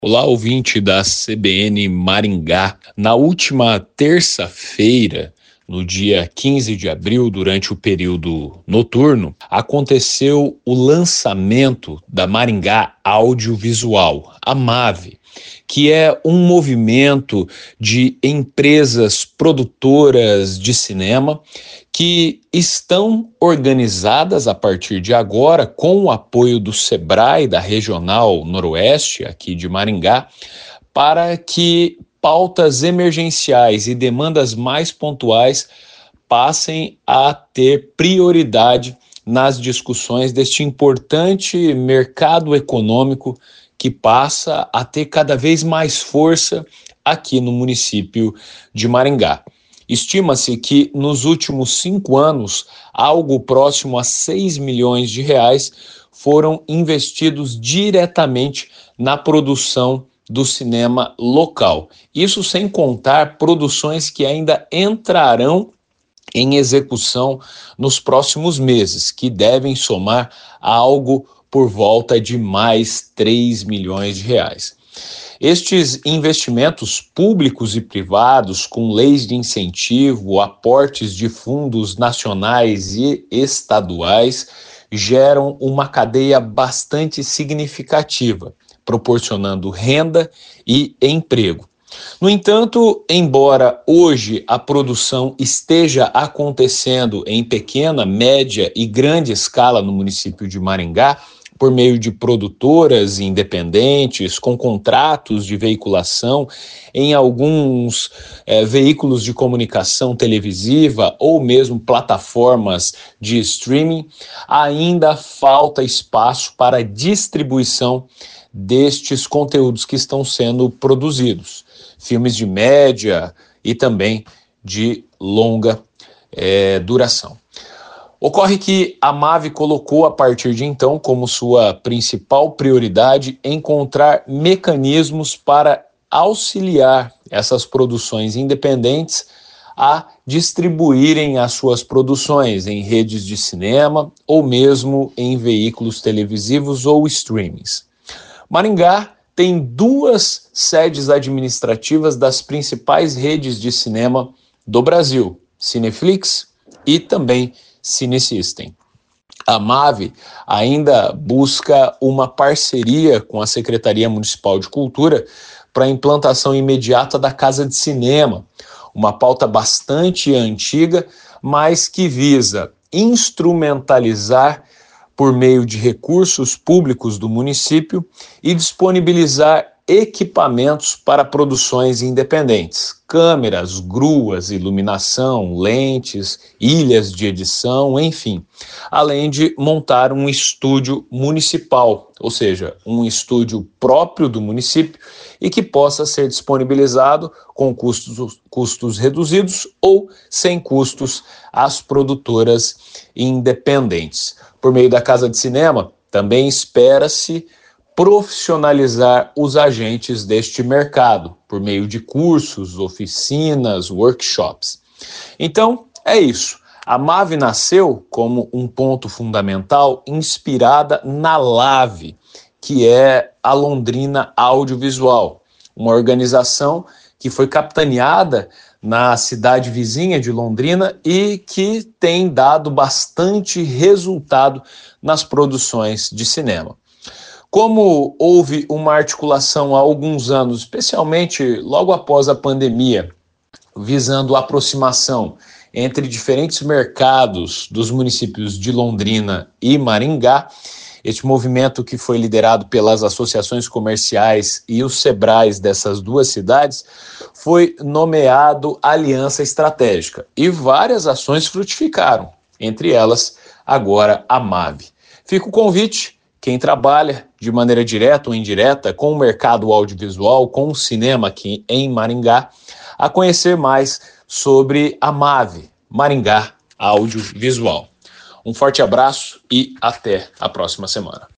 Olá, ouvinte da CBN Maringá. Na última terça-feira, no dia 15 de abril, durante o período noturno, aconteceu o lançamento da Maringá Audiovisual, a MAV, que é um movimento de empresas produtoras de cinema que estão organizadas a partir de agora, com o apoio do Sebrae, da Regional Noroeste, aqui de Maringá, para que pautas emergenciais e demandas mais pontuais passem a ter prioridade nas discussões deste importante mercado econômico que passa a ter cada vez mais força aqui no município de Maringá. Estima-se que nos últimos 5 anos, algo próximo a 6 milhões de reais foram investidos diretamente na produção do cinema local. Isso sem contar produções que ainda entrarão em execução nos próximos meses, que devem somar algo por volta de mais 3 milhões de reais. Estes investimentos públicos e privados, com leis de incentivo, aportes de fundos nacionais e estaduais, geram uma cadeia bastante significativa, proporcionando renda e emprego. No entanto, embora hoje a produção esteja acontecendo em pequena, média e grande escala no município de Maringá, por meio de produtoras independentes, com contratos de veiculação em alguns veículos de comunicação televisiva ou mesmo plataformas de streaming, ainda falta espaço para distribuição destes conteúdos que estão sendo produzidos. Filmes de média e também de longa duração. Ocorre que a MAV colocou a partir de então como sua principal prioridade encontrar mecanismos para auxiliar essas produções independentes a distribuírem as suas produções em redes de cinema ou mesmo em veículos televisivos ou streamings. Maringá tem 2 sedes administrativas das principais redes de cinema do Brasil, Cineflix e também Cinesystem. A MAV ainda busca uma parceria com a Secretaria Municipal de Cultura para a implantação imediata da Casa de Cinema, uma pauta bastante antiga, mas que visa instrumentalizar por meio de recursos públicos do município e disponibilizar equipamentos para produções independentes, câmeras, gruas, iluminação, lentes, ilhas de edição, enfim, além de montar um estúdio municipal, ou seja, um estúdio próprio do município e que possa ser disponibilizado com custos reduzidos ou sem custos às produtoras independentes. Por meio da Casa de Cinema, também espera-se profissionalizar os agentes deste mercado, por meio de cursos, oficinas, workshops. Então, é isso. A MAV nasceu como um ponto fundamental inspirada na LAV, que é a Londrina Audiovisual, uma organização que foi capitaneada na cidade vizinha de Londrina e que tem dado bastante resultado nas produções de cinema. Como houve uma articulação há alguns anos, especialmente logo após a pandemia, visando a aproximação entre diferentes mercados dos municípios de Londrina e Maringá, este movimento que foi liderado pelas associações comerciais e os Sebrais dessas 2 cidades foi nomeado Aliança Estratégica e várias ações frutificaram, entre elas agora a MAV. Fica o convite, quem trabalha de maneira direta ou indireta com o mercado audiovisual, com o cinema aqui em Maringá, a conhecer mais sobre a MAV, Maringá Audiovisual. Um forte abraço e até a próxima semana.